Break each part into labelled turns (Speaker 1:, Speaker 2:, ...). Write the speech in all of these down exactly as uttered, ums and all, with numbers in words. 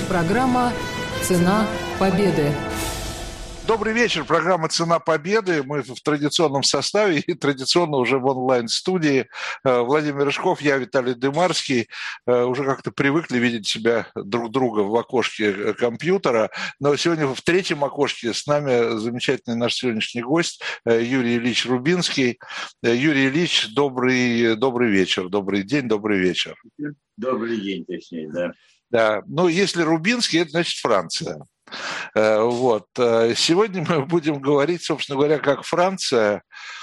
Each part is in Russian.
Speaker 1: Программа «Цена победы».
Speaker 2: Добрый вечер. Программа «Цена победы». Мы в традиционном составе и традиционно уже в онлайн-студии. Владимир Рыжков, я Виталий Дымарский. Уже как-то привыкли видеть себя друг друга в окошке компьютера. Но сегодня в третьем окошке с нами замечательный наш сегодняшний гость Юрий Ильич Рубинский. Юрий Ильич, добрый, добрый вечер, добрый день, добрый вечер.
Speaker 3: Добрый день, точнее, да.
Speaker 2: Да. Ну, если Рубинский, это значит Франция. Вот. Сегодня мы будем говорить, собственно говоря, как Франция,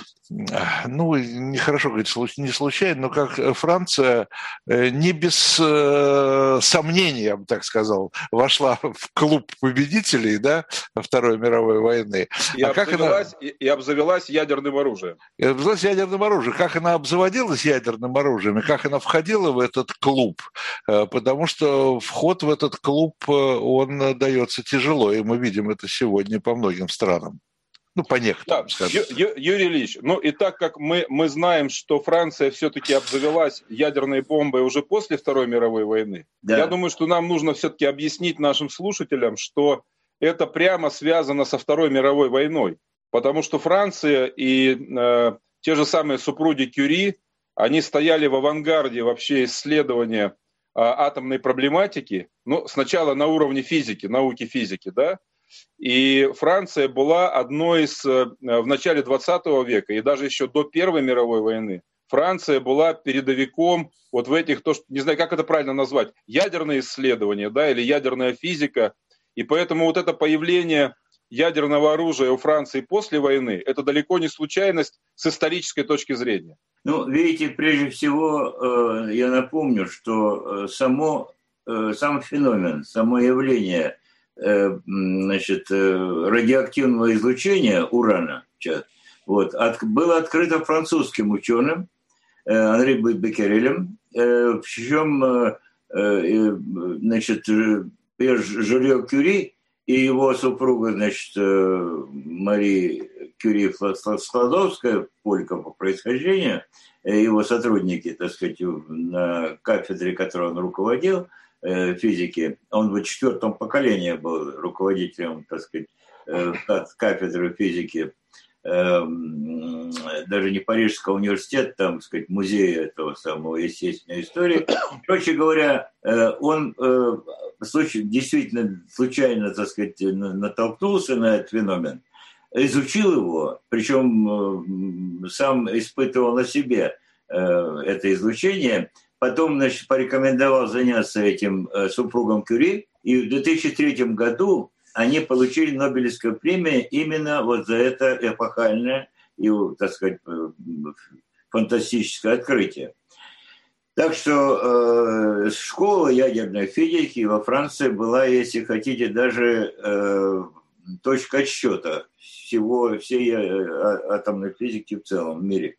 Speaker 2: ну, нехорошо говорить, не случайно, но как Франция не без сомнений, я бы так сказал, вошла в клуб победителей, да, Второй мировой войны.
Speaker 4: И, а обзавелась, как она... и, и обзавелась ядерным оружием.
Speaker 2: И обзавелась ядерным оружием. Как она обзаводилась ядерным оружием, и как она входила в этот клуб, потому что вход в этот клуб, он дается тяжело, и мы видим это сегодня по многим странам. Ну, по некоторым,
Speaker 4: да,
Speaker 2: скажем.
Speaker 4: Ю, Ю, Юрий Ильич, ну и так как мы, мы знаем, что Франция все-таки обзавелась ядерной бомбой уже после Второй мировой войны, да. Я думаю, что нам нужно все-таки объяснить нашим слушателям, что это прямо связано со Второй мировой войной. Потому что Франция и э, те же самые супруги Кюри, они стояли в авангарде вообще исследования э, атомной проблематики, ну, сначала на уровне физики, науки физики, да, и Франция была одной из, в начале двадцатого века и даже еще до Первой мировой войны, Франция была передовиком вот в этих, то, что, не знаю, как это правильно назвать, ядерные исследования, да, или ядерная физика. И поэтому вот это появление ядерного оружия у Франции после войны, это далеко не случайность с исторической точки зрения.
Speaker 3: Ну, видите, прежде всего, я напомню, что само, сам феномен, само явление значит, радиоактивного излучения урана вот, от, было открыто французским ученым Анри Беккерелем, причем значит, Жюлье Кюри и его супруга, значит, Мари Кюри Складовская, полька по происхождению, его сотрудники, так сказать, на кафедре, которой он руководил, физики, он в четвертом поколении был руководителем, так сказать, кафедры физики, даже не Парижского университета, там, так сказать, музея этого самого естественной истории. Короче говоря, он действительно случайно, так сказать, натолкнулся на этот феномен, изучил его, причем сам испытывал на себе это излучение. Потом, значит, порекомендовал заняться этим э, супругом Кюри, и в две тысячи третьем году они получили Нобелевскую премию именно вот за это эпохальное и, так сказать, э, фантастическое открытие. Так что э, школа ядерной физики во Франции была, если хотите, даже э, точка отсчета всего, всей атомной физики в целом мире.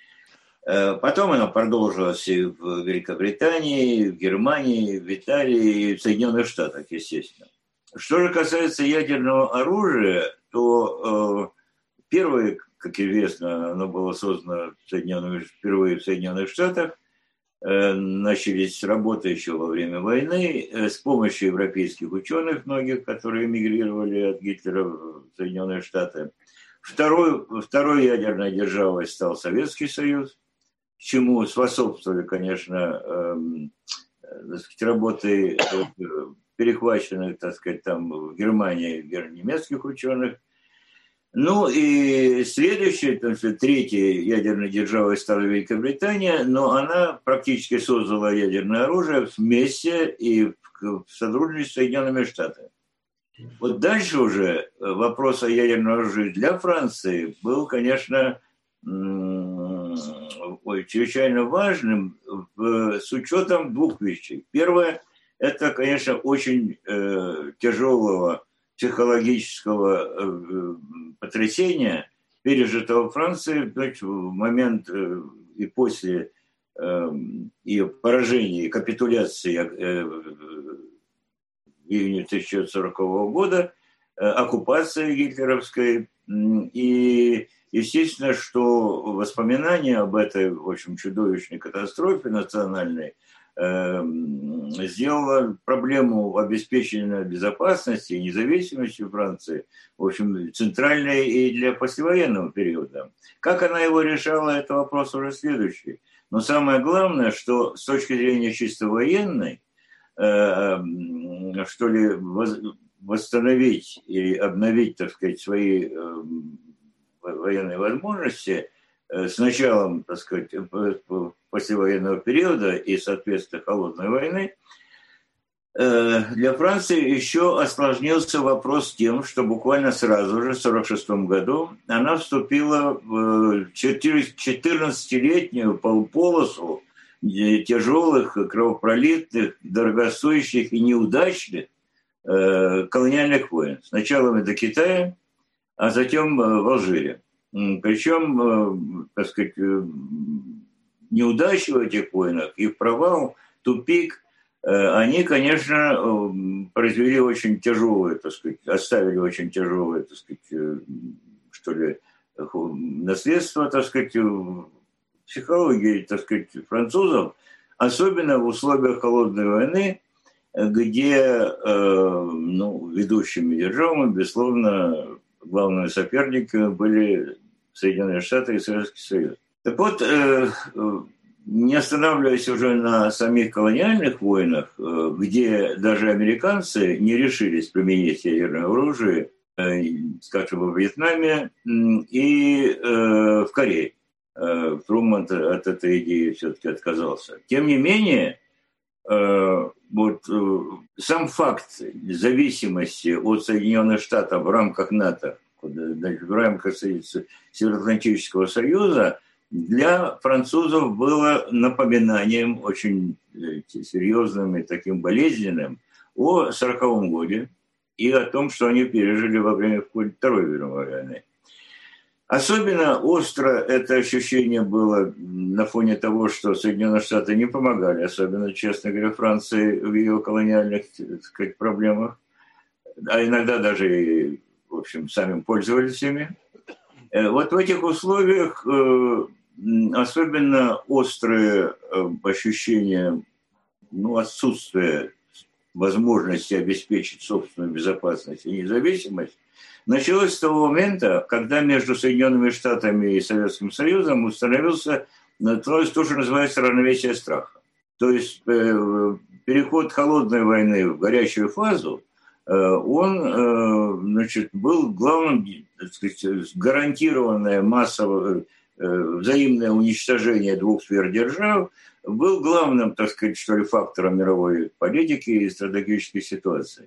Speaker 3: Потом она продолжилась и в Великобритании, и в Германии, и в Италии, и в Соединенных Штатах, естественно. Что же касается ядерного оружия, то э, первое, как известно, оно было создано в Соединенных, впервые в Соединенных Штатах, э, начались работы еще во время войны э, с помощью европейских ученых, многих, которые эмигрировали от Гитлера в Соединенные Штаты. Второй, второй ядерной державой стал Советский Союз, чему способствовали, конечно, э, так сказать, работы э, перехваченных, так сказать, там в Германии немецких ученых. Ну и следующая, так сказать, третьей ядерной державой стала Великобритания, но она практически создала ядерное оружие вместе и в сотрудничестве с Соединенными Штатами. Вот дальше уже вопрос о ядерном оружии для Франции был, конечно, ой, чрезвычайно важным в, с учетом двух вещей. Первое, это, конечно, очень э, тяжелого психологического э, потрясения, пережитого Франции значит, в момент э, и после э, ее поражения, капитуляции э, в июне тысяча девятьсот сорокового года, э, оккупации гитлеровской. И естественно, что воспоминания об этой, в общем, чудовищной катастрофе национальной, сделала проблему обеспечения безопасности и независимости Франции, в общем, центральной и для послевоенного периода. Как она его решала, это вопрос уже следующий. Но самое главное, что с точки зрения чисто военной, что ли, восстановить и обновить, так сказать, свои военные возможности с началом, так сказать, послевоенного периода и, соответственно, холодной войны, для Франции еще осложнился вопрос тем, что буквально сразу же, в сорок шестом году, она вступила в четырнадцатилетнюю полусу тяжелых, кровопролитных, дорогостоящих и неудачных колониальных войн. Сначала до Китая, а затем в Алжире. Причем, так сказать, неудачи в этих войнах, их провал, тупик, они, конечно, произвели очень тяжелое, так сказать, оставили очень тяжелое, так сказать, что ли, наследство, так сказать, в психологии, так сказать, французов, особенно в условиях холодной войны, где, ну, ведущими державами, безусловно, главными соперниками были Соединенные Штаты и Советский Союз. Так вот, не останавливаясь уже на самих колониальных войнах, где даже американцы не решились применить ядерное оружие, скажем, во Вьетнаме и в Корее. Труман от этой идеи все-таки отказался. Тем не менее, вот сам факт зависимости от Соединенных Штатов в рамках НАТО, в рамках Североатлантического союза, для французов было напоминанием очень серьезным и таким болезненным о сороковом годе и о том, что они пережили во время Второй мировой войны. Особенно остро это ощущение было на фоне того, что Соединенные Штаты не помогали, особенно, честно говоря, Франции в ее колониальных, так сказать, проблемах, а иногда даже и, в общем, сами пользовались ими. Вот в этих условиях особенно острое ощущение, ну, отсутствия возможности обеспечить собственную безопасность и независимость началось с того момента, когда между Соединенными Штатами и Советским Союзом установился то, что называется равновесие страха. То есть переход холодной войны в горячую фазу, он, значит, был главным, так сказать, гарантированное массовое взаимное уничтожение двух сверхдержав был главным, так сказать, что ли, фактором мировой политики и стратегической ситуации.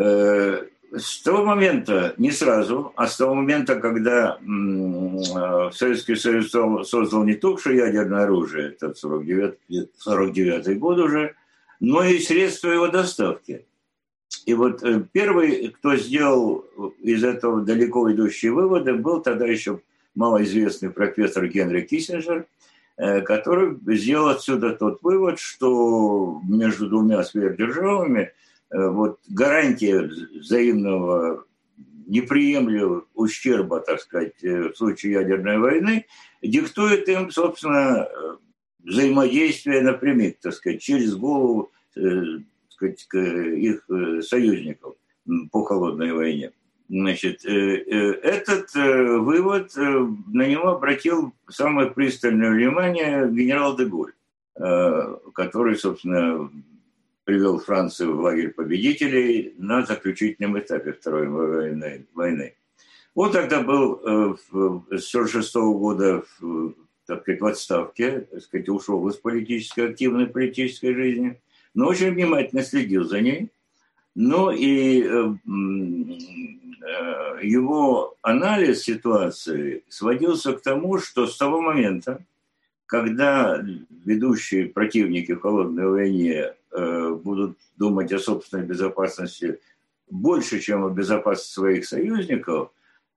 Speaker 3: С того момента, не сразу, а с того момента, когда Советский Союз создал не только что ядерное оружие, это сорок девятый год уже, но и средства его доставки. И вот первый, кто сделал из этого далеко идущие выводы, был тогда еще малоизвестный профессор Генри Киссинджер, который сделал отсюда тот вывод, что между двумя сверхдержавами вот гарантия взаимного неприемлемого ущерба, так сказать, в случае ядерной войны, диктует им, собственно, взаимодействие напрямик, так сказать, через голову, так сказать, их союзников по холодной войне. Значит, этот вывод, на него обратил самое пристальное внимание генерал де Голль, который, собственно, привел Францию в лагерь победителей на заключительном этапе Второй мировой войны. Он тогда был с сорок шестого года в, так сказать, в отставке, так сказать, ушел из политической, активной политической жизни, но очень внимательно следил за ней. Ну и его анализ ситуации сводился к тому, что с того момента, когда ведущие противники в холодной войне будут думать о собственной безопасности больше, чем о безопасности своих союзников,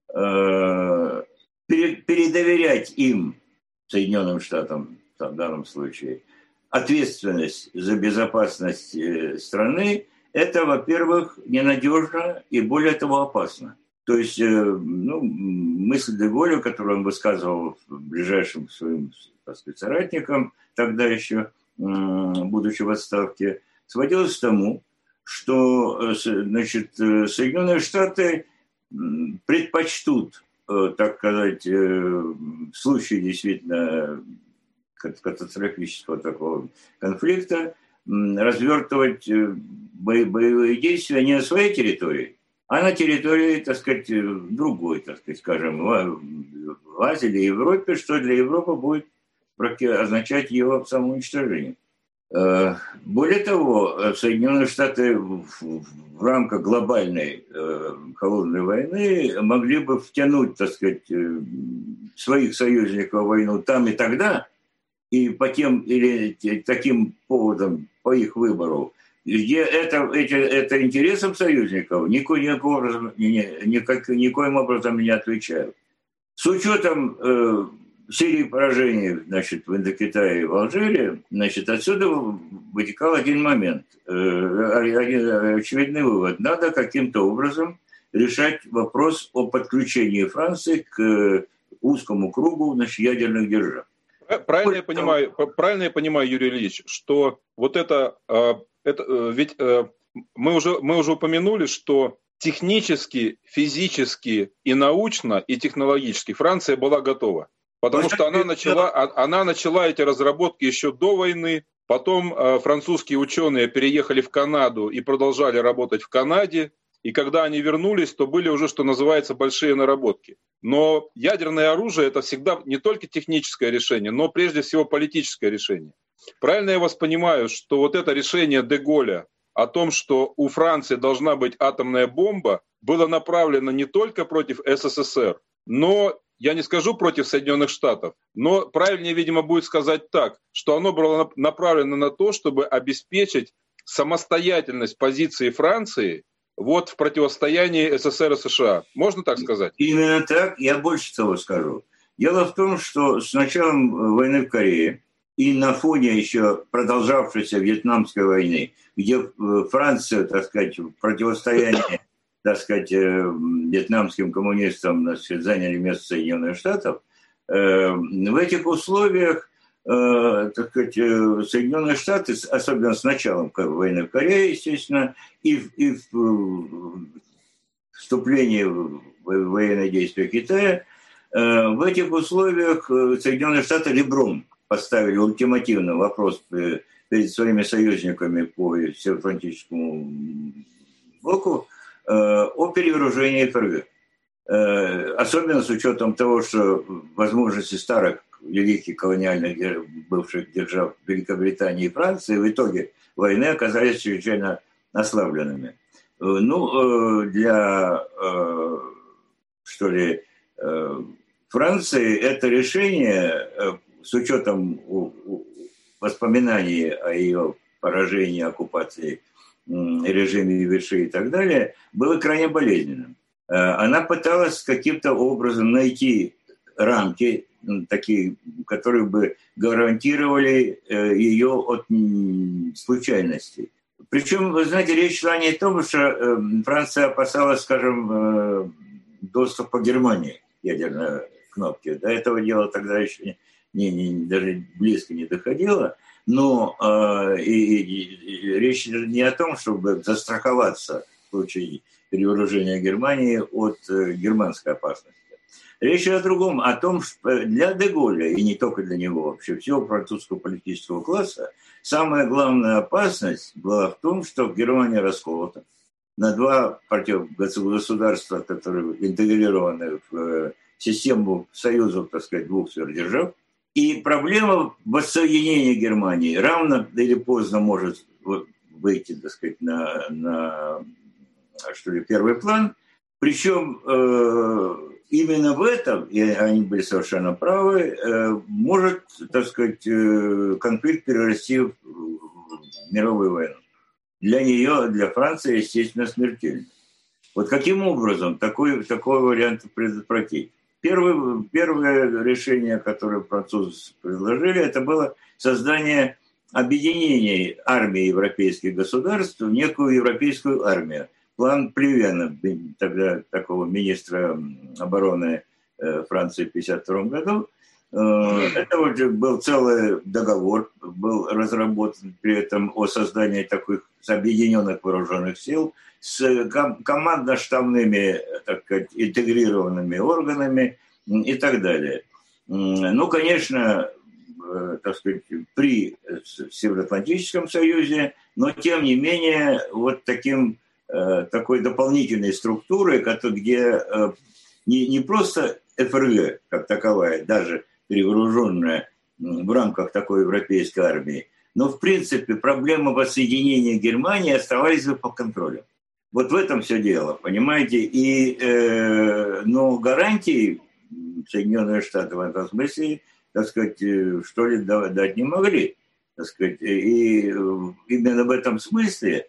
Speaker 3: передоверять им, Соединенным Штатам в данном случае, ответственность за безопасность страны, это, во-первых, ненадежно и, более того, опасно. То есть, ну, мысль де Голля, которую он высказывал в ближайшим своим, так сказать, соратникам тогда еще, будучи в отставке, сводилось к тому, что, значит, Соединенные Штаты предпочтут, так сказать, в случае действительно катастрофического такого конфликта развертывать боевые действия не на своей территории, а на территории, так сказать, другой, так сказать, скажем, в Азии или Европе, что для Европы будет означать его самоуничтожение. Более того, Соединенные Штаты в, в рамках глобальной э, холодной войны могли бы втянуть, так сказать, своих союзников в войну там и тогда, и по тем или таким поводам, по их выбору, где это, эти, это интересам союзников никоим образом, никак, никоим образом не отвечают. С учетом э, серии поражений, значит, в Индокитае и в Алжире, значит, отсюда вытекал один момент, один очевидный вывод. Надо каким-то образом решать вопрос о подключении Франции к узкому кругу, значит, ядерных держав.
Speaker 4: Правильно я понимаю, правильно я понимаю, Юрий Ильич, что вот это, это ведь мы уже, мы уже упомянули, что технически, физически и научно, и технологически Франция была готова. Потому что она начала, она начала эти разработки еще до войны, потом э, французские ученые переехали в Канаду и продолжали работать в Канаде, и когда они вернулись, то были уже, что называется, большие наработки. Но ядерное оружие – это всегда не только техническое решение, но прежде всего политическое решение. Правильно я вас понимаю, что вот это решение де Голля о том, что у Франции должна быть атомная бомба, было направлено не только против СССР, но я не скажу против Соединенных Штатов, но правильнее, видимо, будет сказать так, что оно было направлено на то, чтобы обеспечить самостоятельность позиции Франции вот в противостоянии СССР и США. Можно так сказать?
Speaker 3: Именно так. Я больше того скажу. Дело в том, что с началом войны в Корее и на фоне еще продолжавшейся Вьетнамской войны, где Франция, так сказать, в противостоянии, так сказать, вьетнамским коммунистам, значит, заняли место Соединенных Штатов, в этих условиях, так сказать, Соединенные Штаты, особенно с началом войны в Корее, естественно, и, и в вступлении в военные действия Китая, в этих условиях Соединенные Штаты ребром поставили ультимативный вопрос перед своими союзниками по Североатлантическому блоку о перевооружении ФРГ. Особенно с учетом того, что возможности старых великих колониальных бывших держав Великобритании и Франции в итоге войны оказались чрезвычайно ослабленными. Ну, для, что ли, Франции это решение, с учетом воспоминаний о ее поражении, оккупации, режиме Виши и так далее, было крайне болезненным. Она пыталась каким-то образом найти рамки, такие, которые бы гарантировали ее от случайностей. Причем, вы знаете, речь шла не о том, что Франция опасалась, скажем, доступа Германии к ядерной кнопке. До этого дела тогда еще не, не, даже близко не доходило. Но э, и, и, и речь не о том, чтобы застраховаться в случае перевооружения Германии от э, германской опасности. Речь о другом, о том, что для де Голля, и не только для него, вообще всего французского политического класса, самая главная опасность была в том, что Германия расколота на два государства, которые интегрированы в систему союзов, так сказать, двух сверхдержав. И проблема воссоединения Германии рано или поздно может выйти, так сказать, на, на что ли, первый план. Причем э, именно в этом, и они были совершенно правы, э, может, так сказать, э, конфликт перерасти в мировую войну. Для нее, для Франции, естественно, смертельно. Вот каким образом такой, такой вариант предотвратить? Первое, первое решение, которое французы предложили, это было создание объединения армии европейских государств в некую европейскую армию. План Плевена, тогда такого министра обороны Франции в тысяча девятьсот пятьдесят втором году, Это уже был целый договор, был разработан при этом о создании таких объединенных вооруженных сил с командно-штабными, так сказать, интегрированными органами и так далее. Ну, конечно, так сказать, при Североатлантическом союзе, но тем не менее вот таким, такой дополнительной структурой, где не, не просто эф эр гэ как таковая, даже перевооруженная в рамках такой европейской армии, но в принципе проблемы воссоединения Германии оставались бы под контролем. Вот в этом все дело, понимаете? И, э, но гарантии Соединенные Штаты в этом смысле, так сказать, что ли, дать не могли. Так сказать. И именно в этом смысле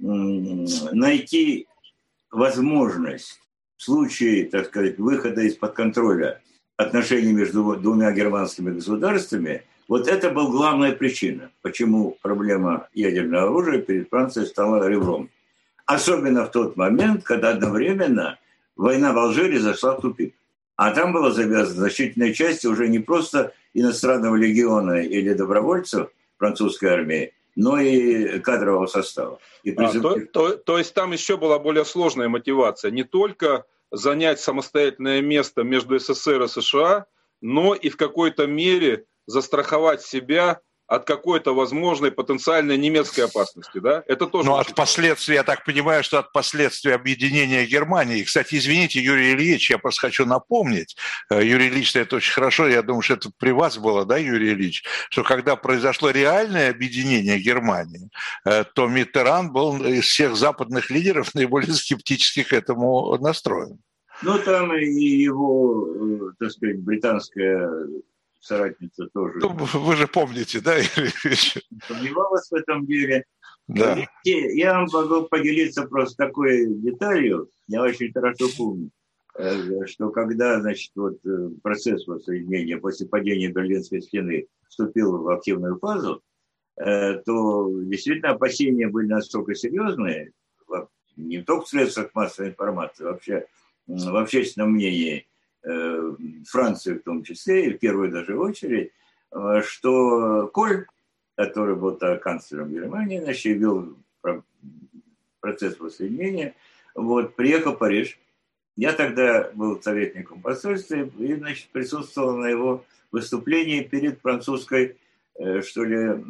Speaker 3: найти возможность в случае, так сказать, выхода из-под контроля отношений между двумя германскими государствами, вот это была главная причина, почему проблема ядерного оружия перед Францией стала ребром. Особенно в тот момент, когда одновременно война в Алжире зашла в тупик. А там была завязана значительная часть уже не просто иностранного легиона или добровольцев французской армии, но и кадрового состава. И призыв...
Speaker 4: а, то, то, то есть там еще была более сложная мотивация. Не только занять самостоятельное место между эс эс эс эр и США, но и в какой-то мере застраховать себя от какой-то возможной потенциальной немецкой опасности, да? Это тоже.
Speaker 2: Ну, от последствий, я так понимаю, что от последствий объединения Германии. Кстати, извините, Юрий Ильич, я просто хочу напомнить, Юрий Ильич, это очень хорошо, я думаю, что это при вас было, да, Юрий Ильич, что когда произошло реальное объединение Германии, то Миттеран был из всех западных лидеров наиболее скептически к этому настроен.
Speaker 3: Ну, там и его, так сказать, британская соратница тоже.
Speaker 2: Ну, вы же помните, да, Юрий Ильич?
Speaker 3: Сомневалась в этом деле.
Speaker 2: Да.
Speaker 3: Видите, я вам могу поделиться просто такой деталью, я очень хорошо помню, что когда, значит, вот процесс воссоединения после падения Берлинской стены вступил в активную фазу, то действительно опасения были настолько серьезные, не только в средствах массовой информации, вообще в общественном мнении, Франции в том числе, и в первую даже очередь, что Коль, который был тогда канцлером Германии, значит, вел процесс воссоединения, вот, приехал в Париж. Я тогда был советником посольства и, значит, присутствовал на его выступлении перед французской, что ли,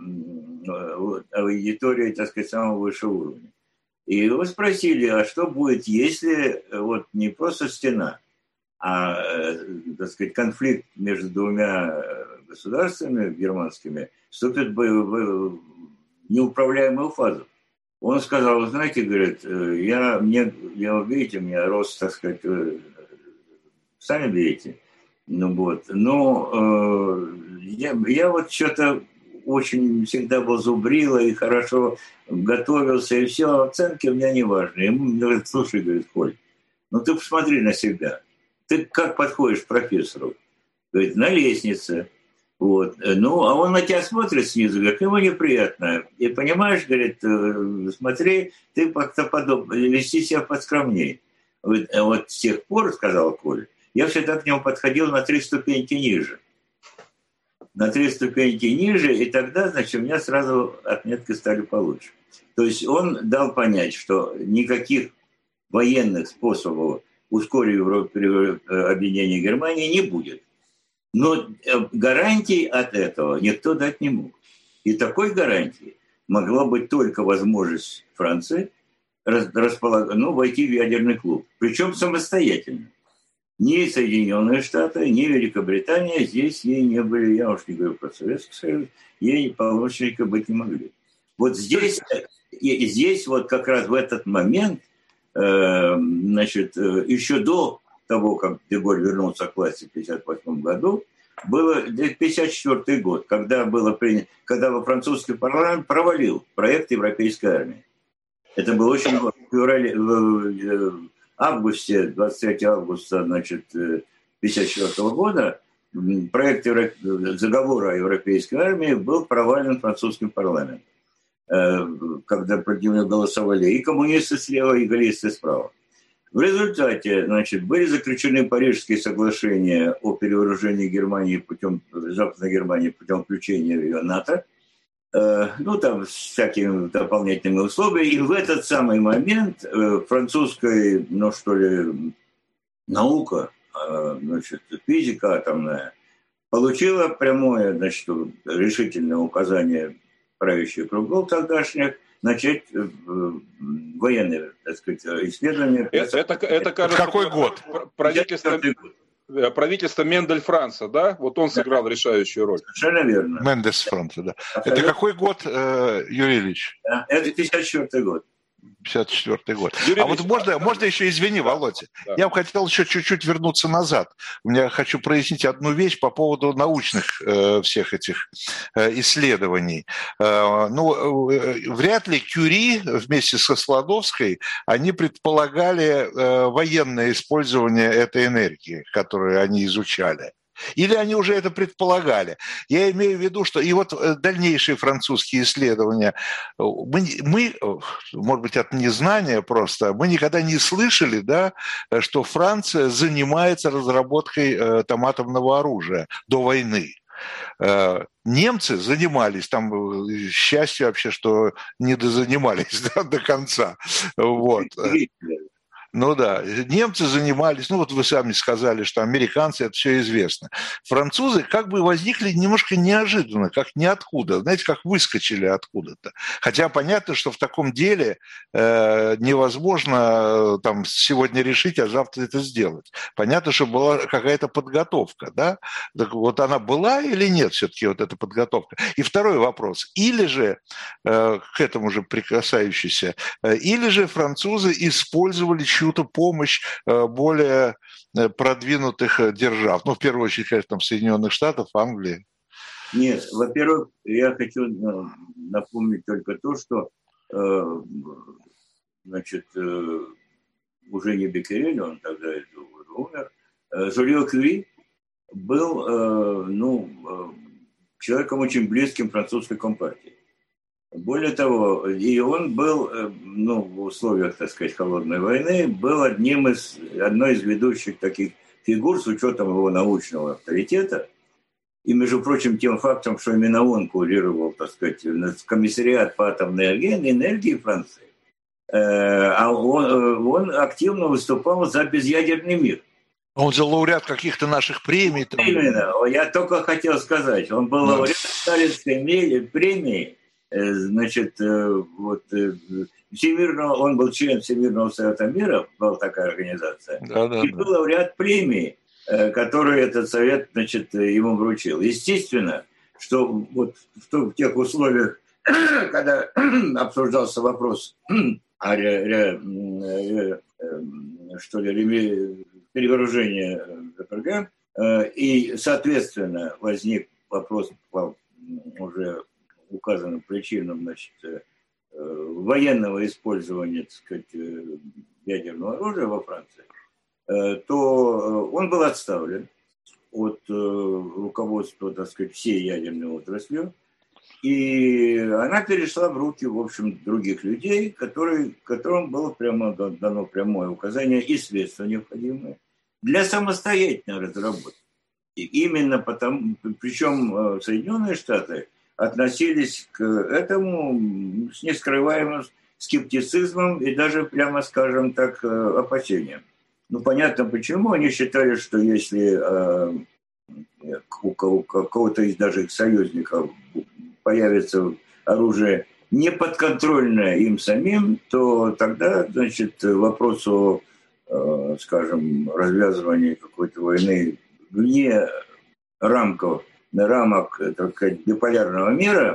Speaker 3: аудиторией, так сказать, самого высшего уровня. И его спросили, а что будет, если вот не просто стена, а, так сказать, конфликт между двумя государствами германскими вступит в неуправляемую фазу. Он сказал, вы знаете, говорит, я, мне, я, видите, у меня рост, так сказать, сами видите, ну вот, но э, я, я вот что-то очень всегда был зубрила и хорошо готовился, и все, оценки у меня не важны. Ему говорит, слушай, говорит, Коль, ну ты посмотри на себя. Ты как подходишь к профессору? Говорит, на лестнице. Вот. Ну, а он на тебя смотрит снизу, говорит, ему неприятно. И понимаешь, говорит, смотри, ты как-то подоб... вести себя подскромней. Вот, вот с тех пор, сказал Коля, я всегда к нему подходил на три ступеньки ниже. На три ступеньки ниже, и тогда, значит, у меня сразу отметки стали получше. То есть он дал понять, что никаких военных способов ускорить объединение Германии не будет. Но гарантий от этого никто дать не мог. И такой гарантией могла быть только возможность Франции располаг... ну, войти в ядерный клуб. Причем самостоятельно. Ни Соединенные Штаты, ни Великобритания здесь ей не были, я уж не говорю про Советский Союз, ей помощника быть не могли. Вот здесь, и здесь вот как раз в этот момент, э, значит, еще до того, как Деголь вернулся к власти в тысяча девятьсот пятьдесят восьмом году, было пятьдесят четвёртый год, когда, было принято, когда во французский парламент провалил проект европейской армии. Это было очень в феврале, в августе, двадцать третьего августа, значит, пятьдесят четвёртого года проект заговора о европейской армии был провален французским парламентом, когда против него голосовали и коммунисты слева, и галлисты справа. В результате, значит, были заключены Парижские соглашения о перевооружении Германии путем, Западной Германии путем включения в ее НАТО. Ну, там, с всякими дополнительными условиями. И в этот самый момент французская, ну, что ли, наука, значит, физика атомная, получила прямое, значит, решительное указание правящих кругов тогдашних начать военные, так сказать, исследования.
Speaker 4: Это, это, это кажется,
Speaker 2: какой год?
Speaker 4: Правительство, правительство Мендель-Франца, да? Вот он сыграл решающую роль.
Speaker 3: Совершенно верно.
Speaker 2: Мендес-Франца, да. Абсолютно. Это какой год, Юрий Ильич?
Speaker 3: Это пятьдесят четвёртый год.
Speaker 2: пятьдесят четвёртый год.
Speaker 4: Юрий
Speaker 2: а вот можно, можно еще, извини, Володя, да. Я бы хотел еще чуть-чуть вернуться назад. Я хочу прояснить одну вещь по поводу научных э, всех этих э, исследований. Э, ну, э, вряд ли Кюри вместе со Складовской, они предполагали э, военное использование этой энергии, которую они изучали. Или они уже это предполагали. Я имею в виду, что и вот дальнейшие французские исследования, мы, мы может быть, от незнания просто, мы никогда не слышали, да, что Франция занимается разработкой там, атомного оружия до войны. Немцы занимались, там счастье вообще, что не дозанимались да, до конца. Вот. Ну да, немцы занимались, ну вот вы сами сказали, что американцы, это все известно. Французы как бы возникли немножко неожиданно, как ниоткуда, знаете, как выскочили откуда-то. Хотя понятно, что в таком деле э, невозможно э, там сегодня решить, а завтра это сделать. Понятно, что была какая-то подготовка, да? Так вот она была или нет все-таки вот эта подготовка? И второй вопрос. Или же, э, к этому же прикасающийся, э, или же французы использовали чью-то помощь более продвинутых держав. Ну, в первую очередь, конечно, там, Соединенных Штатов, Англии.
Speaker 3: Нет, во-первых, я хочу напомнить только то, что значит, уже не Беккерель, он тогда умер, Жюльо Кюри был ну, человеком очень близким французской компартии. Более того, и он был, ну, в условиях, так сказать, холодной войны, был одним из, одной из ведущих таких фигур с учетом его научного авторитета. И, между прочим, тем фактом, что именно он курировал, так сказать, комиссариат по атомной энергии Франции, а он, он активно выступал за безъядерный мир.
Speaker 2: Он же лауреат каких-то наших премий. Там.
Speaker 3: Именно, я только хотел сказать, он был Но... лауреат Сталинской премии. Значит, вот Всемирного, он был член Всемирного Совета Мира, была такая организация, да, да, и был да. лауреат премии, которую этот совет, значит, ему вручил. Естественно, что вот в тех условиях, когда обсуждался вопрос о ре, ре, ре, что ли, перевооружения КПРГ, и, соответственно, возник вопрос по уже указанным причинам, значит, военного использования, так сказать, ядерного оружия во Франции, то он был отставлен от руководства, так сказать, всей ядерной отраслью, и она перешла в руки, в общем, других людей, которые, которым было прямо дано прямое указание и средства необходимые для самостоятельной разработки. И именно потому, причем Соединенные Штаты относились к этому с нескрываемым скептицизмом и даже, прямо скажем так, опасением. Ну, понятно почему. Они считали, что если э, у кого-то из даже их союзников появится оружие неподконтрольное им самим, то тогда, значит, вопрос о, э, скажем, развязывании какой-то войны вне рамков на рамок, так сказать, биполярного мира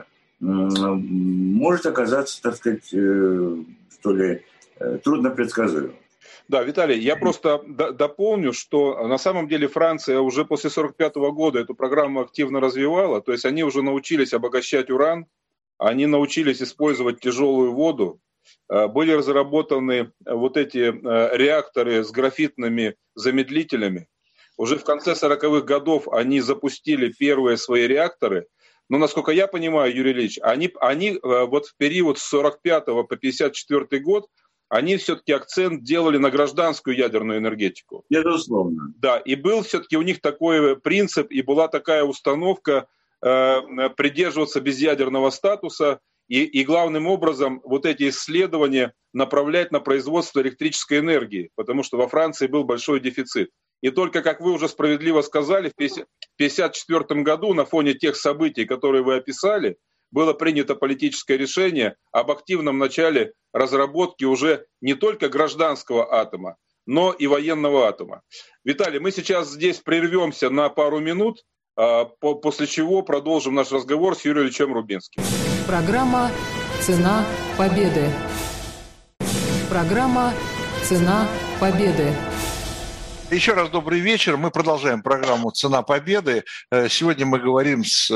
Speaker 3: может оказаться, так сказать, что ли, трудно предсказуемым.
Speaker 4: Да, Виталий, я просто дополню, что на самом деле Франция уже после сорок пятого года эту программу активно развивала, то есть они уже научились обогащать уран, они научились использовать тяжелую воду, были разработаны вот эти реакторы с графитными замедлителями. Уже в конце сороковых годов они запустили первые свои реакторы. Но, насколько я понимаю, Юрий Ильич, они, они вот в период с сорок пятого по пятьдесят четвёртый год, они все-таки акцент делали на гражданскую ядерную энергетику.
Speaker 3: Безусловно.
Speaker 4: Да, и был все-таки у них такой принцип, и была такая установка э, придерживаться безъядерного статуса, и, и главным образом вот эти исследования направлять на производство электрической энергии, потому что во Франции был большой дефицит. И только, как вы уже справедливо сказали, в тысяча девятьсот пятьдесят четвёртом году на фоне тех событий, которые вы описали, было принято политическое решение об активном начале разработки уже не только гражданского атома, но и военного атома. Виталий, мы сейчас здесь прервемся на пару минут, после чего продолжим наш разговор с Юрием Ильичем Рубинским.
Speaker 1: Программа «Цена победы». Программа «Цена победы».
Speaker 2: Еще раз добрый вечер. Мы продолжаем программу «Цена победы». Сегодня мы говорим с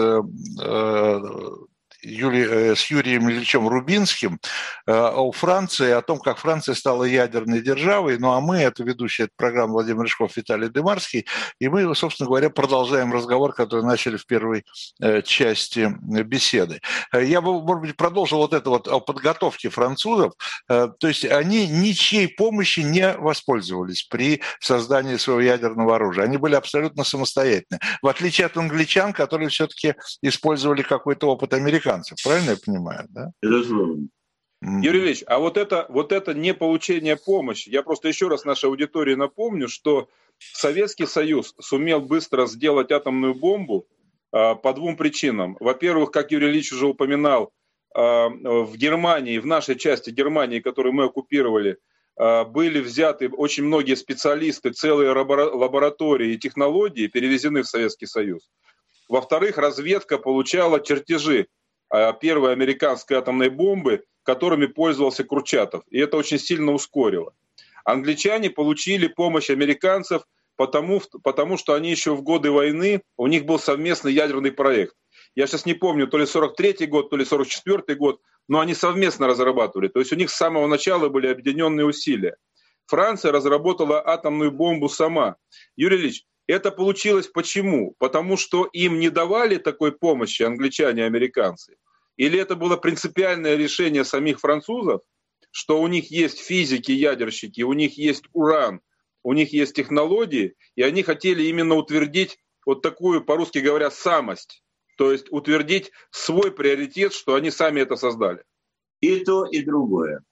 Speaker 2: Юли, с Юрием Ильичем Рубинским о Франции, о том, как Франция стала ядерной державой. Ну а мы, это ведущий этой программы Владимир Рыжков, Виталий Дымарский, и мы, собственно говоря, продолжаем разговор, который начали в первой части беседы. Я бы, может быть, продолжил вот это вот о подготовке французов. То есть они ничьей помощи не воспользовались при создании своего ядерного оружия. Они были абсолютно самостоятельны. В отличие от англичан, которые все-таки использовали какой-то опыт американцев. Правильно я понимаю, да?
Speaker 3: Безусловно.
Speaker 4: Юрий Ильич, а вот это, вот это не получение помощи, я просто еще раз нашей аудитории напомню, что Советский Союз сумел быстро сделать атомную бомбу а, по двум причинам. Во-первых, как Юрий Ильич уже упоминал, а, в Германии, в нашей части Германии, которую мы оккупировали, а, были взяты очень многие специалисты, целые лаборатории и технологии перевезены в Советский Союз. Во-вторых, разведка получала чертежи первой американской атомной бомбы, которыми пользовался Курчатов. И это очень сильно ускорило. Англичане получили помощь американцев, потому, потому что они еще в годы войны, у них был совместный ядерный проект. Я сейчас не помню, то ли сорок третий год, то ли сорок четвёртый год, но они совместно разрабатывали. То есть у них с самого начала были объединенные усилия. Франция разработала атомную бомбу сама. Юрий Ильич, это получилось почему? Потому что им не давали такой помощи англичане и американцы? Или это было принципиальное решение самих французов, что у них есть физики, ядерщики, у них есть уран, у них есть технологии, и они хотели именно утвердить вот такую, по-русски говоря, самость, то есть утвердить свой приоритет, что они сами это создали?
Speaker 3: И то, и другое.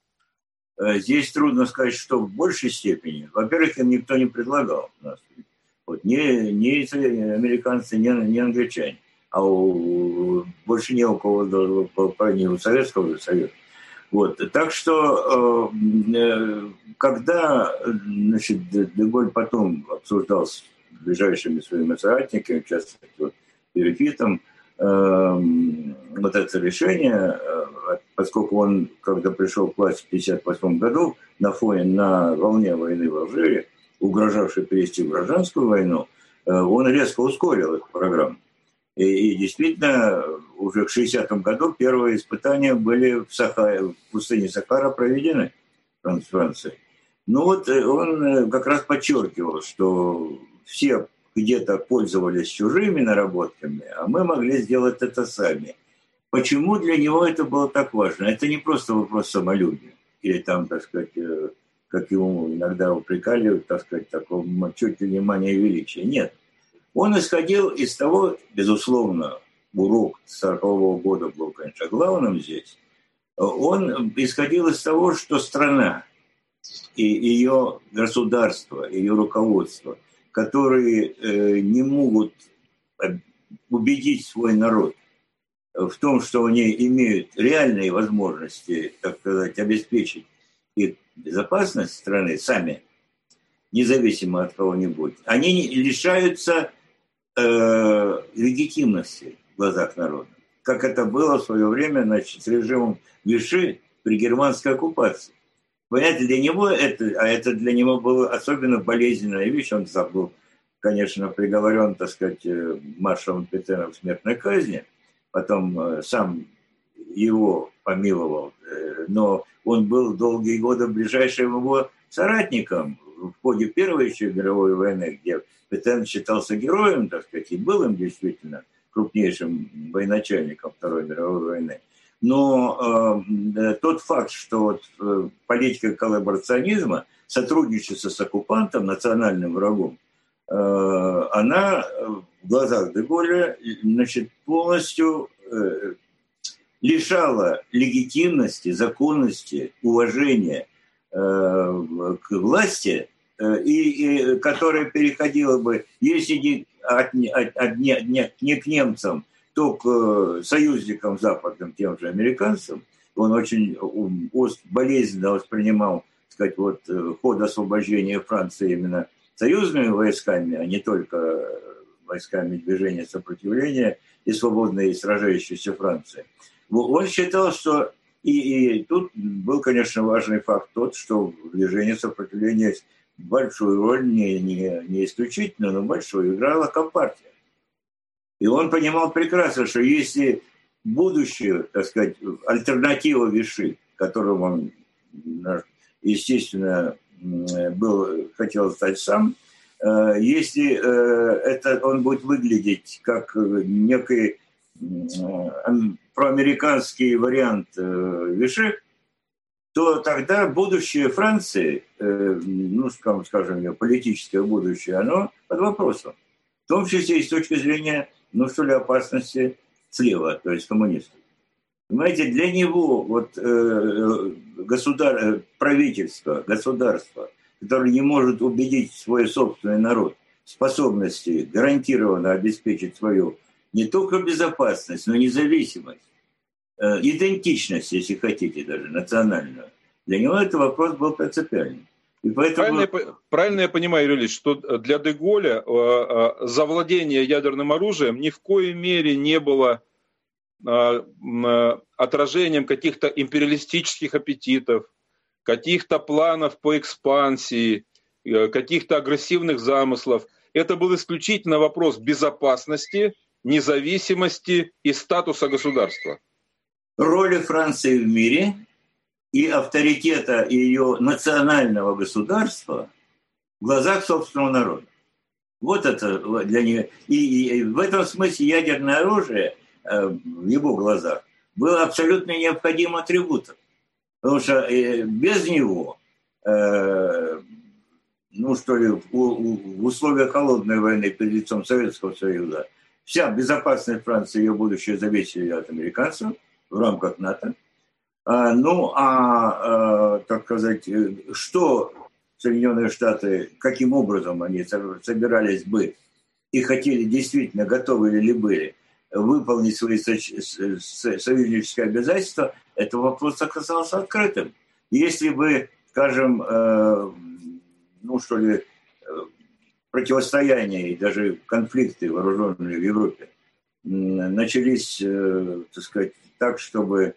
Speaker 3: Здесь трудно сказать, что в большей степени. Во-первых, им никто не предлагал нас. Вот, ни, ни американцы, ни, ни англичане. А у, больше не у кого, не у Советского Союза. Вот. Так что, э, когда значит, Де-Голь потом обсуждал с ближайшими своими соратниками, часто вот, Перефитом, э, вот это решение, э, поскольку он, когда пришел к власти в тысяча девятьсот пятьдесят восьмом году, на фоне, на волне войны в Алжире, угрожавший перейти в гражданскую войну, он резко ускорил эту программу. И, и действительно, уже к шестидесятому году первые испытания были в, Сахаре, в пустыне Сахара проведены в Франции. Ну вот он как раз подчеркивал, что все где-то пользовались чужими наработками, а мы могли сделать это сами. Почему для него это было так важно? Это не просто вопрос самолюбия или там, так сказать, как его иногда упрекали, так сказать, такого чуть ли не мания величия. Нет. Он исходил из того, безусловно, урок сорокового года был, конечно, главным здесь. Он исходил из того, что страна и ее государство, ее руководство, которые не могут убедить свой народ в том, что они имеют реальные возможности, так сказать, обеспечить их безопасность страны сами, независимо от кого-нибудь, они лишаются э, легитимности в глазах народа. Как это было в свое время, значит, с режимом Виши при германской оккупации. Понимаете, для него это, а это для него была особенно болезненная вещь. Он был, конечно, приговорен, так сказать, маршалом Петеном к смертной казни. Потом сам его помиловал, но он был долгие годы ближайшим его соратником в ходе Первой еще мировой войны, где Петен считался героем, так сказать, и был им действительно крупнейшим военачальником Второй мировой войны. Но э, тот факт, что вот, э, политика коллаборационизма, сотрудничество с оккупантом, национальным врагом, э, она в глазах де Голля, значит, полностью э, лишала легитимности, законности, уважения э, к власти, э, и, и которая переходила бы, если не, от, от, от, не, не, не к немцам, то к союзникам западным, тем же американцам. Он очень болезненно воспринимал, так сказать, вот, ход освобождения Франции именно союзными войсками, а не только войсками движения сопротивления и свободной сражающейся Франции. Он считал, что и, и тут был, конечно, важный факт тот, что в движении сопротивления большую роль, не, не, не исключительно, но большую играла Компартия. И он понимал прекрасно, что если будущее, так сказать, альтернатива Виши, которым он, естественно, был, хотел стать сам, если это он будет выглядеть как некий проамериканский вариант Виши, то тогда будущее Франции, ну, скажем, ее политическое будущее, оно под вопросом. В том числе и с точки зрения, ну, что ли, опасности слева, то есть коммунистов. Понимаете, для него вот э, государ... правительство, государство, которое не может убедить свой собственный народ в способности гарантированно обеспечить свою не только безопасность, но и независимость, э, идентичность, если хотите, даже национальную, для него этот вопрос был принципиальным. И поэтому...
Speaker 4: правильно, я, правильно я понимаю, Юрий Ильич, что для де Голля э, э, завладение ядерным оружием ни в коей мере не было э, э, отражением каких-то империалистических аппетитов, каких-то планов по экспансии, э, каких-то агрессивных замыслов. Это был исключительно вопрос безопасности, независимости и статуса государства.
Speaker 3: Роли Франции в мире и авторитета ее национального государства в глазах собственного народа. Вот это для нее. И, и в этом смысле ядерное оружие э, в его глазах было абсолютно необходимым атрибутом. Потому что э, без него, э, ну что ли, в, в условиях холодной войны перед лицом Советского Союза, вся безопасность Франции и ее будущее зависели от американцев в рамках НАТО. Ну, а, так сказать, что Соединенные Штаты, каким образом они собирались бы и хотели действительно, готовы ли были выполнить свои союзнические обязательства, этот вопрос оказался открытым. Если бы, скажем, ну что ли, противостояния и даже конфликты вооруженные в Европе начались, так сказать, так, чтобы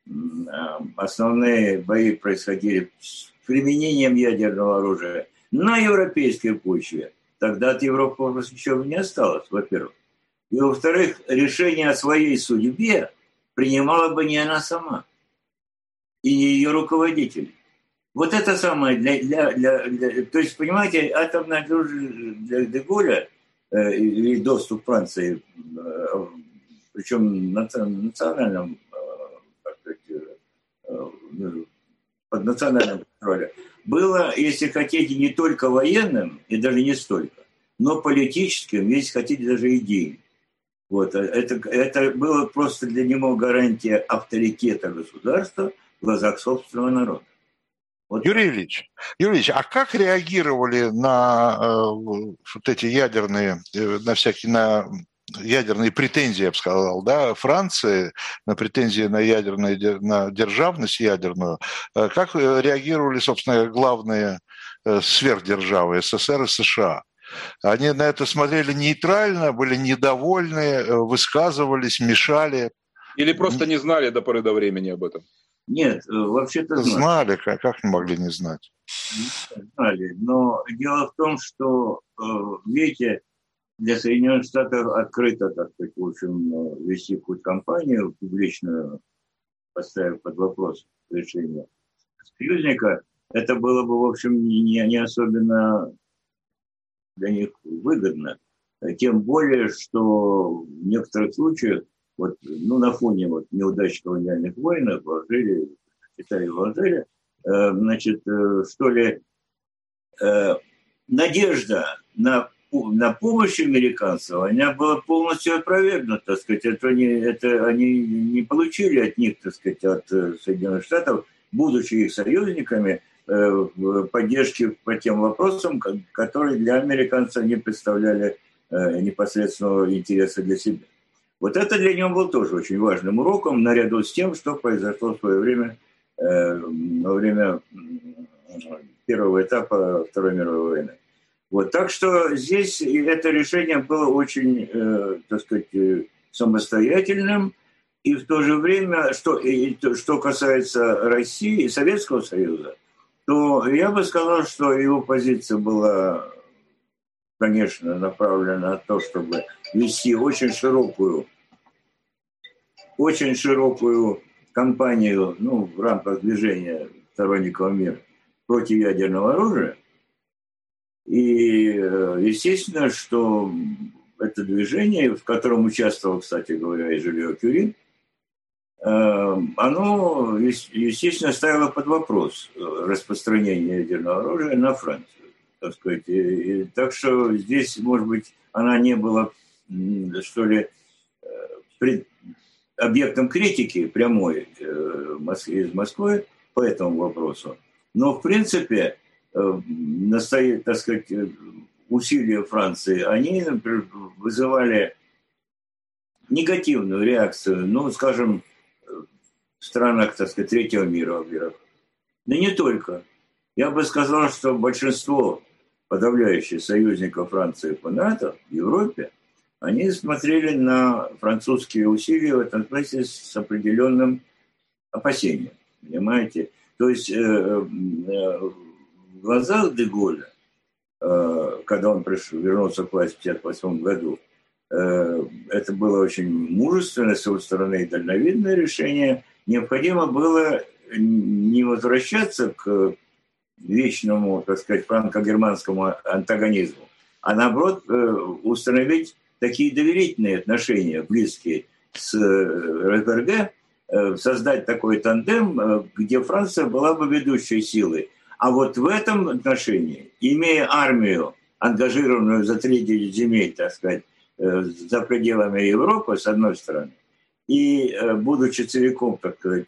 Speaker 3: основные бои происходили с применением ядерного оружия на европейской почве, тогда от Европы ничего не осталось, во-первых. И, во-вторых, решение о своей судьбе принимала бы не она сама и не ее руководители. Вот это самое для... для, для, для то есть, понимаете, атомное оружие для де Голля э, и доступ Франции, э, причем национальном под национальным контролем, было, если хотите, не только военным, и даже не столько, но политическим, если хотите, даже идейным. Вот. Это, это было просто для него гарантия авторитета государства в глазах собственного народа.
Speaker 2: Вот. Юрий Ильич, Юрий Ильич, а как реагировали на э, вот эти ядерные, э, на всякие, на ядерные претензии, я бы сказал, да, Франции, на претензии на ядерную, на державность ядерную, как реагировали, собственно, главные сверхдержавы СССР и США? Они на это смотрели нейтрально, были недовольны, высказывались, мешали? Или просто не знали до поры до времени об этом?
Speaker 3: Нет, вообще-то знали.
Speaker 2: Знали, как, как не могли не знать?
Speaker 3: Знали, но дело в том, что, видите, для Соединенных Штатов открыто, так сказать, в общем, вести какую-то кампанию публичную, поставив под вопрос решение союзника, это было бы, в общем, не, не особенно для них выгодно. Тем более, что в некоторых случаях вот, ну, на фоне вот, неудач колониальных войн в Алжире, в Китае, в Алжире, э, значит, э, что ли, э, надежда на, на помощь американцев, она была полностью опровергнута, так сказать, это они, это они не получили от них, так сказать, от Соединенных Штатов, будучи их союзниками, э, поддержки по тем вопросам, которые для американцев не представляли э, непосредственного интереса для себя. Вот это для него был тоже очень важным уроком, наряду с тем, что произошло в свое время, э, во время первого этапа Второй мировой войны. Вот, так что здесь это решение было очень, э, так сказать, самостоятельным, и в то же время, что, и, что касается России и Советского Союза, то я бы сказал, что его позиция была, конечно, направлена на то, чтобы вести очень широкую, очень широкую кампанию, ну, в рамках движения сторонников мира против ядерного оружия. И, естественно, что это движение, в котором участвовал, кстати говоря, и Жюльо Кюри, оно, естественно, ставило под вопрос распространение ядерного оружия на Францию. Так сказать. И, и, так что здесь, может быть, она не была, что ли, пред, объектом критики прямой из Москвы по этому вопросу. Но, в принципе, настоит, так сказать, усилия Франции, они, например, вызывали негативную реакцию, ну, скажем, в странах, так сказать, третьего мира, во-первых. Да не только. Я бы сказал, что большинство подавляющих союзников Франции по НАТО в Европе, они смотрели на французские усилия в этом смысле с определенным опасением. Понимаете? То есть э, э, в глазах де Голля, э, когда он пришел, вернулся к власти в тысяча девятьсот пятьдесят восьмом году, э, это было очень мужественное с его стороны и дальновидное решение. Необходимо было не возвращаться к вечному, так сказать, франко-германскому антагонизму, а наоборот э, установить такие доверительные отношения, близкие с РСФСР, э, создать такой тандем, э, где Франция была бы ведущей силой. А вот в этом отношении, имея армию, ангажированную за треть земель, так сказать, э, за пределами Европы, с одной стороны, и э, будучи целиком, так сказать,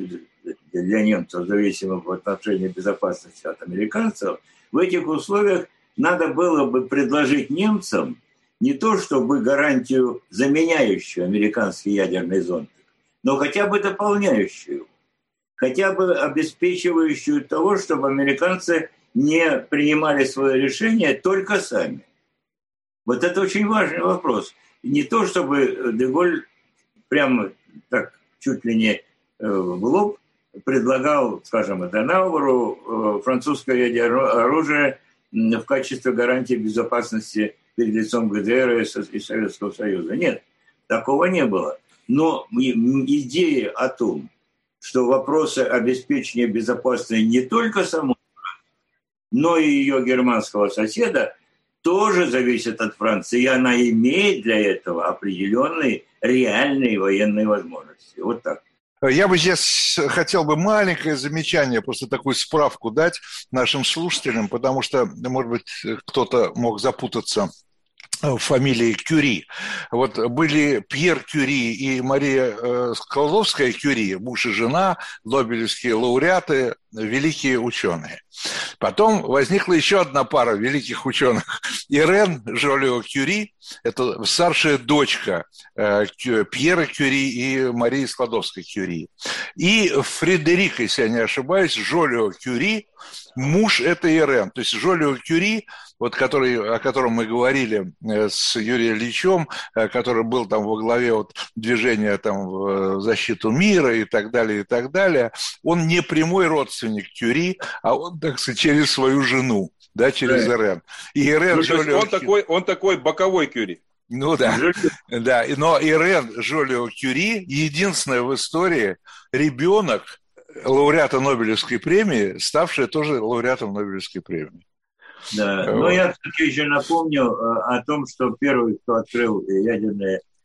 Speaker 3: для немцев зависимым в отношении безопасности от американцев, в этих условиях надо было бы предложить немцам не то чтобы гарантию, заменяющую американский ядерный зонтик, но хотя бы дополняющую, хотя бы обеспечивающую того, чтобы американцы не принимали свое решение только сами. Вот это очень важный вопрос. Не то, чтобы де Голль прямо так чуть ли не в лоб предлагал, скажем, Аденауэру французское ядерное оружие в качестве гарантии безопасности перед лицом ГДР и Советского Союза. Нет, такого не было. Но идея о том, что вопросы обеспечения безопасности не только самой, но и ее германского соседа, тоже зависит от Франции. И она имеет для этого определенные реальные военные возможности. Вот так.
Speaker 2: Я бы здесь хотел бы маленькое замечание, просто такую справку дать нашим слушателям, потому что, может быть, кто-то мог запутаться в фамилии Кюри. Вот были Пьер Кюри и Мария э, Складовская-Кюри, муж и жена, нобелевские лауреаты, великие ученые. Потом возникла еще одна пара великих ученых. Ирен Жолио-Кюри, это старшая дочка э, Пьера Кюри и Марии Складовской-Кюри. И Фредерик, если я не ошибаюсь, Жолио-Кюри, муж этой Ирен. То есть Жолио-Кюри, вот который, о котором мы говорили с Юрием Ильичем, который был там во главе вот движения там, в защиту мира и так далее, и так далее, он не прямой родственник Кюри, а он, так сказать, через свою жену, да, через да. Ирен. И Ирен
Speaker 4: ну,
Speaker 2: Жолио...
Speaker 4: он, такой, он такой боковой Кюри.
Speaker 2: Ну да, да, но Ирен Жолио-Кюри единственная в истории ребенок лауреата Нобелевской премии, ставшая тоже лауреатом Нобелевской премии.
Speaker 3: Да, вот. Но я все-таки еще напомню о том, что первый, кто открыл ядерное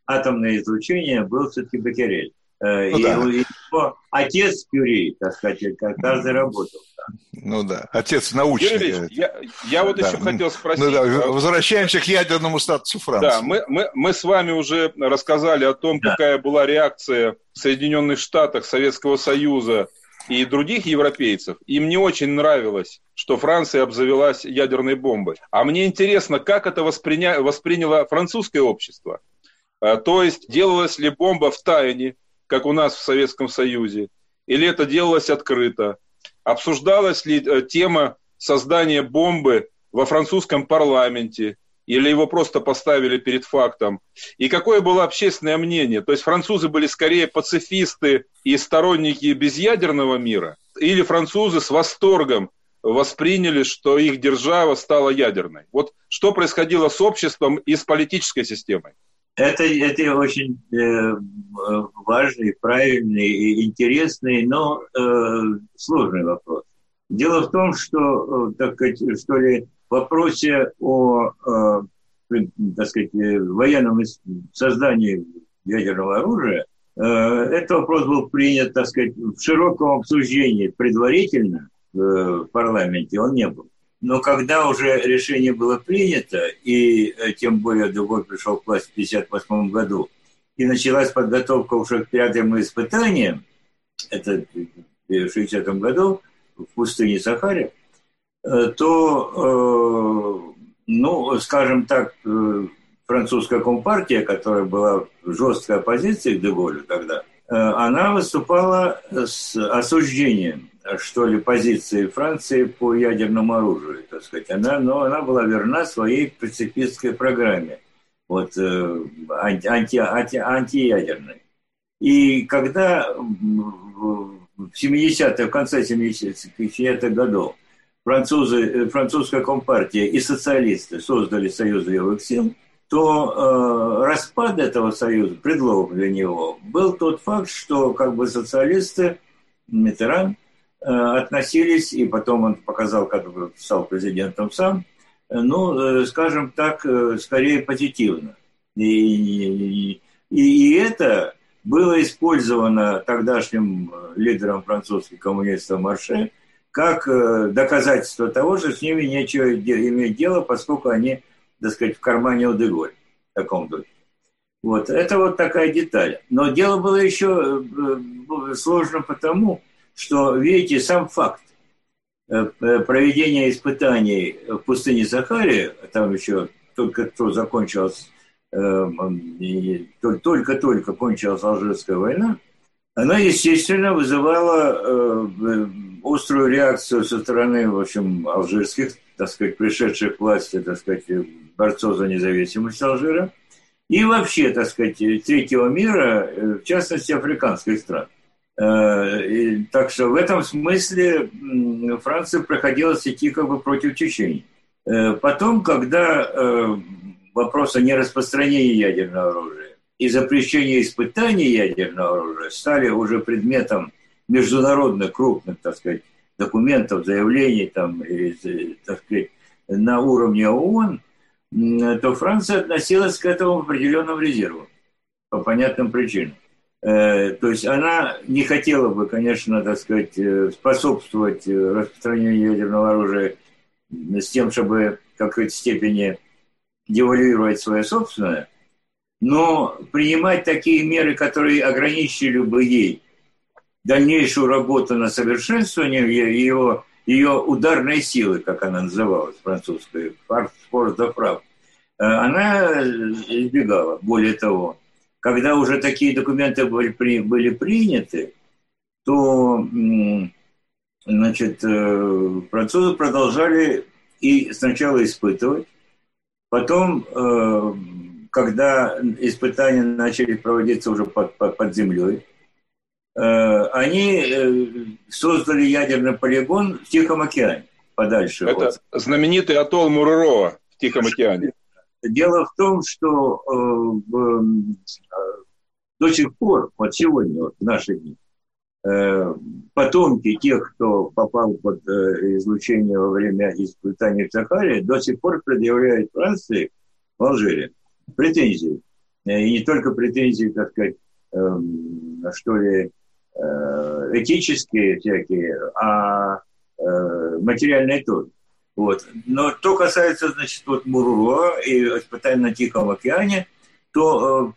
Speaker 3: атомное излучение был все-таки Беккерель.
Speaker 2: Ну,
Speaker 3: и
Speaker 2: да.
Speaker 3: его отец Кюри, так сказать, каждый работал.
Speaker 2: Ну да, отец научный.
Speaker 4: Я, я вот да. еще хотел спросить.
Speaker 2: Ну, да. Возвращаемся к ядерному статусу Франции.
Speaker 4: Да, мы, мы, мы с вами уже рассказали о том, да. какая была реакция в Соединенных Штатах, Советского Союза и других европейцев. Им не очень нравилось, что Франция обзавелась ядерной бомбой. А мне интересно, как это восприня... восприняло французское общество? То есть, делалась ли бомба в тайне, как у нас в Советском Союзе, или это делалось открыто? Обсуждалась ли тема создания бомбы во французском парламенте, или его просто поставили перед фактом? И какое было общественное мнение? То есть французы были скорее пацифисты и сторонники безъядерного мира, или французы с восторгом восприняли, что их держава стала ядерной? Вот что происходило с обществом и с политической системой?
Speaker 3: Это, это очень э, важный, правильный и интересный, но э, сложный вопрос. Дело в том, что, э, так сказать, что ли, в вопросе о э, так сказать, военном создании ядерного оружия, э, этот вопрос был принят, так сказать, в широком обсуждении предварительно э, в парламенте, он не был. Но когда уже решение было принято, и тем более Деголь пришел к власти в тысяча девятьсот пятьдесят восьмом году, и началась подготовка уже к пятым испытаниям, это в шестидесятом году в пустыне Сахаре, то, ну, скажем так, французская компартия, которая была в жесткой оппозиции к Деголю тогда, она выступала с осуждением, что ли, позиции Франции по ядерному оружию, так сказать. Она, но она была верна своей пацифистской программе, вот, анти, анти, анти, антиядерной. И когда в семидесятых, в конце семидесятых годов французы, французская компартия и социалисты создали Союз левых сил, то э, распад этого союза, предлог для него, был тот факт, что как бы социалисты, Миттеран, э, относились, и потом он показал, как стал президентом сам, э, ну, э, скажем так, э, скорее позитивно. И, и, и это было использовано тогдашним лидером французских коммунистов Марше как э, доказательство того, что с ними нечего иметь дело, поскольку они, так сказать, в кармане у Деголь, в таком духе. Вот, это вот такая деталь. Но дело было еще сложно потому, что, видите, сам факт проведения испытаний в пустыне Сахаре, там еще только что закончилась, только-только кончилась Алжирская война, она, естественно, вызывала острую реакцию со стороны, в общем, алжирских, так сказать, пришедших к власти, так сказать, борцов за независимость Алжира, и вообще, так сказать, третьего мира, в частности, африканских стран. И, так что в этом смысле Франция приходилось идти как бы против течения. Потом, когда вопрос о нераспространении ядерного оружия и запрещении испытаний ядерного оружия стали уже предметом международных крупных, так сказать, документов, заявлений там, и, так сказать, на уровне ООН, то Франция относилась к этому определенным резервам по понятным причинам. То есть она не хотела бы, конечно, так сказать, способствовать распространению ядерного оружия с тем, чтобы в какой-то степени девальвировать свое собственное, но принимать такие меры, которые ограничили бы ей дальнейшую работу на совершенствование ее, ее ударной силы, как она называлась, французская, «force de frappe», она избегала. Более того, когда уже такие документы были, при, были приняты, то, значит, французы продолжали и сначала испытывать, потом, когда испытания начали проводиться уже под, под, под землей, они создали ядерный полигон в Тихом океане, подальше.
Speaker 4: Это от... знаменитый атолл Муруроа в Тихом океане.
Speaker 3: Дело в том, что э, до сих пор, вот сегодня, вот в наши дни, э, потомки тех, кто попал под э, излучение во время испытаний в Сахаре, до сих пор предъявляют Франции в Алжире претензии И не только претензии, так сказать, что ли, этические всякие, а материальные тоже. Вот. Но что касается, значит, вот Муруа и испытаний на Тихом океане, то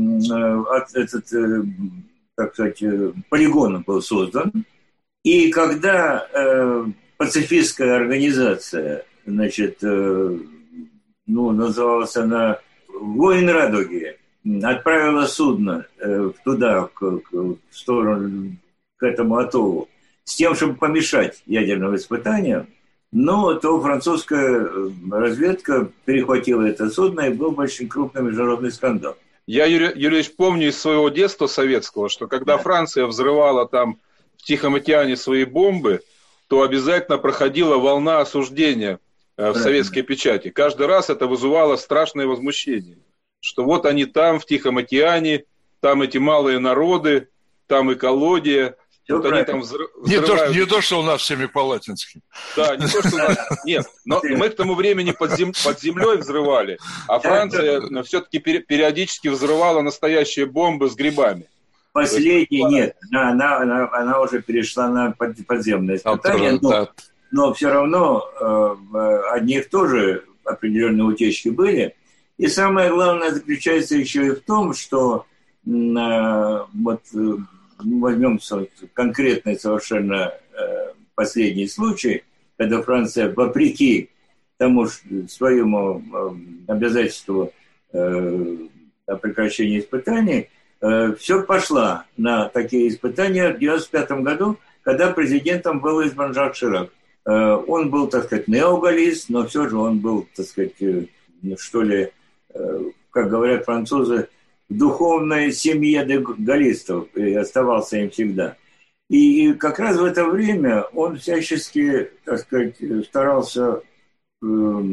Speaker 3: э, этот, э, так сказать, полигон был создан. И когда э, пацифистская организация, значит, э, ну, называлась она «Воин Радуги», отправила судно э, туда, к, к, в сторону, к этому атоллу, с тем, чтобы помешать ядерным испытаниям, но то французская разведка перехватила это судно, и был очень крупный международный скандал.
Speaker 4: Я, Юрий Юрьевич, помню из своего детства советского, что когда да. Франция взрывала там в Тихом океане свои бомбы, то обязательно проходила волна осуждения э, в советской печати. Каждый раз это вызывало страшное возмущение, что вот они там, в Тихом океане, там эти малые народы, там экология. Вот они там взрыв...
Speaker 2: не, то, не то, что у нас в Семипалатинске.
Speaker 4: Да, не то, что у нас... Нет, но мы к тому времени под, зем... под землей взрывали, а Франция все-таки периодически взрывала настоящие бомбы с грибами.
Speaker 3: Последний нет, она, она, она уже перешла на подземное испытание, но, но все равно э, от них тоже определенные утечки были. И самое главное заключается еще и в том, что э, вот... возьмем конкретный совершенно э, последний случай, когда Франция, вопреки тому своему э, обязательству э, о прекращении испытаний, э, все пошла на такие испытания в девяносто пятом году, когда президентом был избран Жак Ширак. Э, он был, так сказать, неогаллист, но все же он был, так сказать, э, что ли, э, как говорят французы, в духовной семье галлистов и оставался им всегда. И, и как раз в это время он всячески, так сказать, старался, э,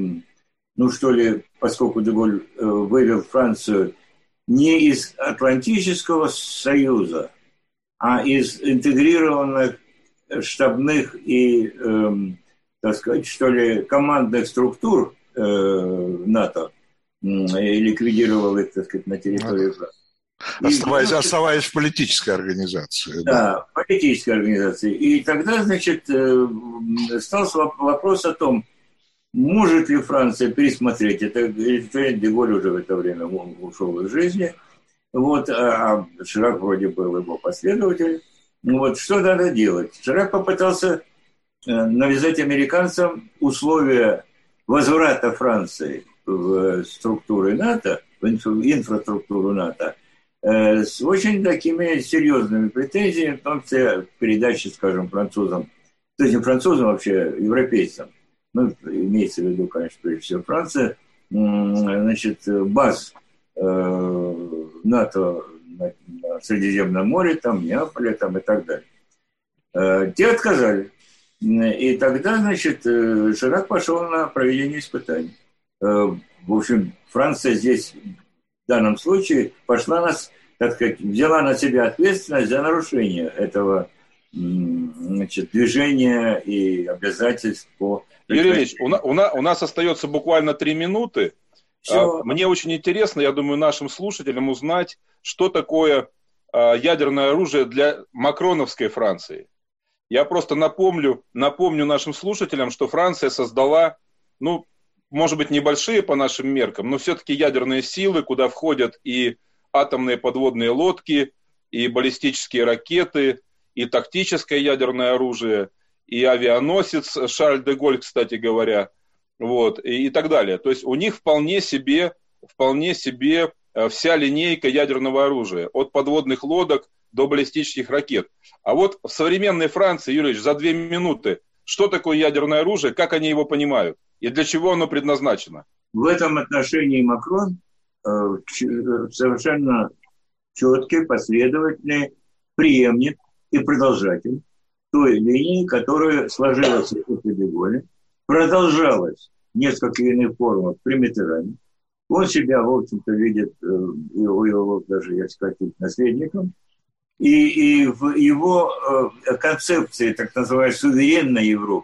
Speaker 3: ну что ли, поскольку де Голль э, вывел Францию не из Атлантического союза, а из интегрированных штабных и, э, так сказать, что ли, командных структур э, НАТО, и ликвидировал их, так сказать, на территории Франции.
Speaker 2: Оставаясь, и, оставаясь в политической организации.
Speaker 3: Да, да, политической организации. И тогда, значит, стал вопрос о том, может ли Франция пересмотреть это. Де Голль уже в это время ушел из жизни. Вот, а Ширак вроде был его последователь. Вот, что надо делать? Ширак попытался навязать американцам условия возврата Франции в структуры НАТО, в инфраструктуру НАТО, э, с очень такими серьезными претензиями, в том числе передачи, скажем, французам, то есть не французам, вообще европейцам, ну, имеется в виду, конечно, прежде всего Франция, э, значит, баз э, НАТО на, на Средиземном море, там, Неаполе, там и так далее. Э, те отказали. И тогда, значит, Ширак пошел на проведение испытаний. В общем, Франция здесь в данном случае пошла нас, так сказать, взяла на себя ответственность за нарушение этого, значит, движения и обязательств по...
Speaker 4: Юрий Ильич, у, на, у, на, у нас остается буквально три минуты. Все. Мне очень интересно, я думаю, нашим слушателям узнать, что такое ядерное оружие для макроновской Франции. Я просто напомню, напомню нашим слушателям, что Франция создала, ну, может быть, небольшие по нашим меркам, но все-таки ядерные силы, куда входят и атомные подводные лодки, и баллистические ракеты, и тактическое ядерное оружие, и авианосец Шарль де Голль, кстати говоря, вот, и, и так далее. То есть у них вполне себе, вполне себе вся линейка ядерного оружия, от подводных лодок до баллистических ракет. А вот в современной Франции, Юрьевич, за две минуты, что такое ядерное оружие, как они его понимают? И для чего оно предназначено?
Speaker 3: В этом отношении Макрон э, совершенно четкий, последовательный преемник и продолжатель той линии, которая сложилась после де Голля, продолжалась в несколько иных формах при Миттеране. Он себя, в общем-то, видит, э, его, его даже, я сказать, наследником. И, и в его э, концепции, так называемой суверенной Европы,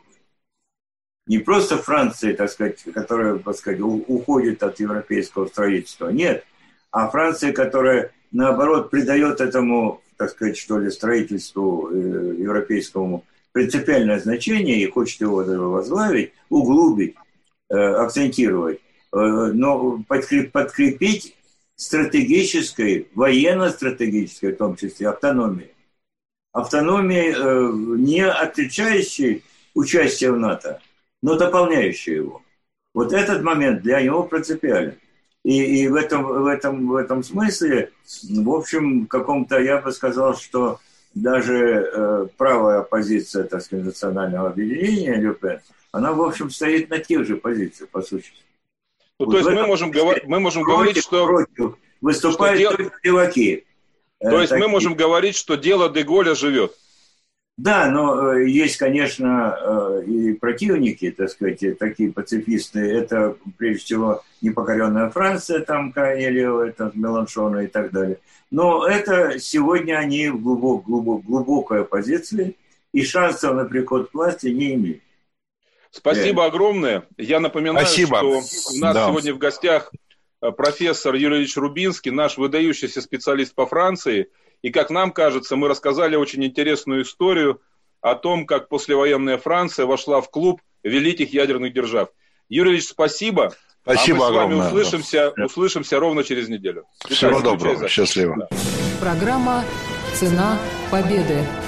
Speaker 3: не просто Франции, так сказать, которая, так сказать, уходит от европейского строительства, нет, А Франция, которая, наоборот, придает этому, так сказать, что ли, строительству европейскому принципиальное значение и хочет его возглавить, углубить, акцентировать, но подкрепить стратегической, военно-стратегической, в том числе, автономией. Автономией, не отличающей участие в НАТО, но дополняющей его. Вот этот момент для него принципиален. И, и в, этом, в, этом, в этом смысле, в общем, в каком-то, я бы сказал, что даже э, правая оппозиция, так сказать, национального объединения Ле Пен, она, в общем, стоит на тех же позициях, по сути.
Speaker 4: Ну,
Speaker 3: вот
Speaker 4: то есть мы можем, говор- мы можем против, говорить, что...
Speaker 3: Против выступают что только леваки.
Speaker 4: То есть мы можем говорить, что дело де Голля живет.
Speaker 3: Да, но э, есть, конечно, э, и противники, так сказать, такие пацифисты. Это, прежде всего, непокоренная Франция, там крайне левая, там Меланшона и так далее. Но это сегодня они в глубок, глубок, глубокой оппозиции, и шансов на приход к власти не имеют.
Speaker 4: Спасибо yeah. огромное. Я напоминаю,
Speaker 2: Спасибо.
Speaker 4: что у нас
Speaker 2: да.
Speaker 4: сегодня в гостях профессор Юрий Ильич Рубинский, наш выдающийся специалист по Франции. И, как нам кажется, мы рассказали очень интересную историю о том, как послевоенная Франция вошла в клуб великих ядерных держав. Юрий Ильич, спасибо.
Speaker 2: Спасибо
Speaker 4: а мы
Speaker 2: огромное.
Speaker 4: с вами услышимся, да. услышимся ровно через неделю.
Speaker 2: Всего доброго. Счастливо.
Speaker 1: Программа «Цена победы».